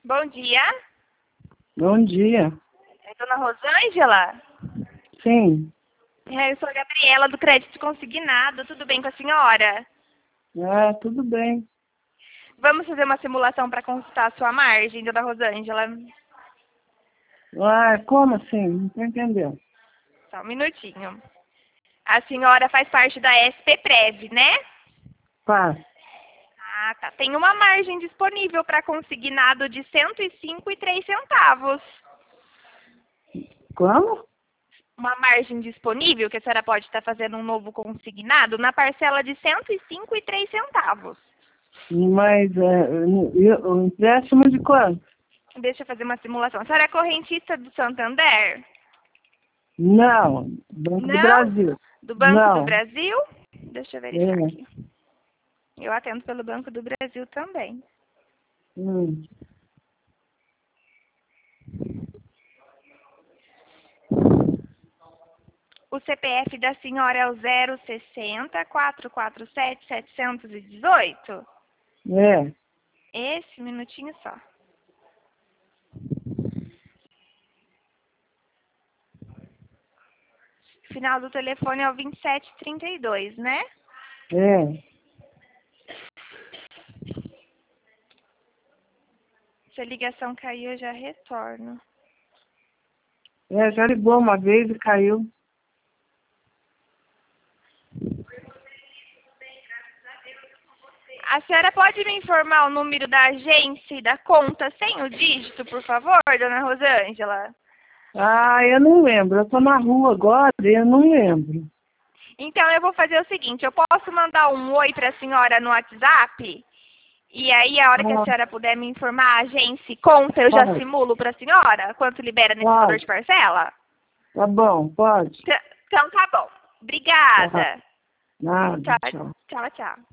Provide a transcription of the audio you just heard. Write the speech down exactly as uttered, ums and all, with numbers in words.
Bom dia. Bom dia. É Dona Rosângela? Sim. É, eu sou a Gabriela, do Crédito Consignado. Tudo bem com a senhora? Ah, tudo bem. Vamos fazer uma simulação para consultar a sua margem, Dona Rosângela? Ah, como assim? Não tô entendendo. Só um minutinho. A senhora faz parte da S P Prev, né? Pá. Ah, tá. Tem uma margem disponível para consignado de cento e cinco e três centavos. Como? Uma margem disponível que a senhora pode estar fazendo um novo consignado na parcela de cento e cinco e três centavos. Mas é, o empréstimo de quanto? Deixa eu fazer uma simulação. A senhora é correntista do Santander? Não. Banco do Não? Brasil. Do Banco do Não. Brasil? Deixa eu verificar É. aqui. Eu atendo pelo Banco do Brasil também. Hum. O C P F da senhora é o zero sessenta, quatrocentos e quarenta e sete, setecentos e dezoito? É. Esse minutinho só. Final do telefone é o vinte e sete trinta e dois, né? É. Se a ligação cair, eu já retorno. É, já ligou uma vez e caiu. A senhora pode me informar o número da agência e da conta sem o dígito, por favor, Dona Rosângela? Ah, eu não lembro. Eu tô na rua agora e eu não lembro. Então, eu vou fazer o seguinte, eu posso mandar um oi para a senhora no WhatsApp? E aí, a hora que a Ah, senhora puder me informar a agência e conta, eu já pode. simulo para a senhora quanto libera nesse valor Pode. de parcela? Tá bom, pode. T- Então, tá bom. Tá. Obrigada. Nada, Tchau, tchau. tchau, tchau.